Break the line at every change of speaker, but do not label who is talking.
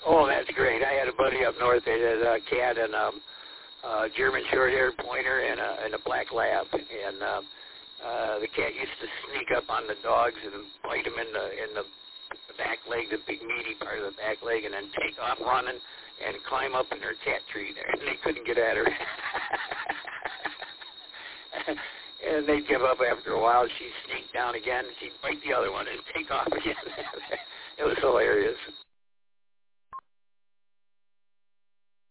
Oh, that's great. I had a buddy up north that had a cat and German short-haired pointer and a black lab, and the cat used to sneak up on the dogs and bite them in the back leg, the big meaty part of the back leg, and then take off running and climb up in her cat tree there, and they couldn't get at her. And they'd give up after a while. She'd sneak down again, and she'd bite the other one and take off again. It was hilarious.